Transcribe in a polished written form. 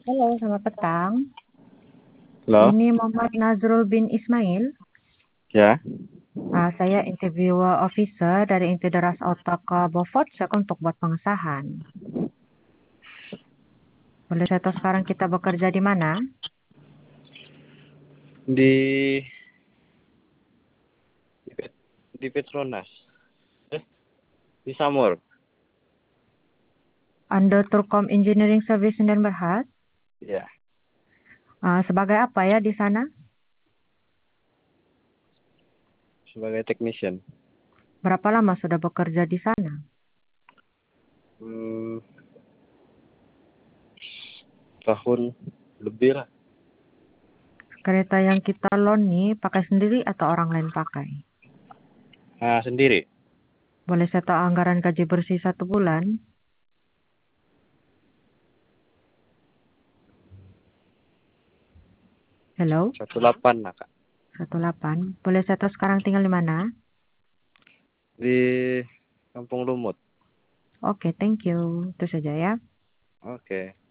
Halo, selamat petang. Halo? Ini Muhammad Nazrul bin Ismail. Ya, Saya interviewer officer dari Inteteras Otak Beaufort untuk buat pengesahan. Boleh saya tahu sekarang kita bekerja di mana? di di Petronas. Di Samur. Under Turkom Engineering Service dan Berhad. Ya, Sebagai apa ya di sana? sebagai technician. Berapa lama sudah bekerja di sana? Hmm, tahun lebih lah. Kereta yang kita loan nih pakai sendiri atau orang lain pakai? Nah, sendiri. Boleh saya tahu anggaran gaji bersih 1 bulan? Hello? 18 lah, Kak. 18. Boleh saya tahu sekarang tinggal di mana? Di Kampung Lumut. Oke, thank you. Itu saja ya. Oke.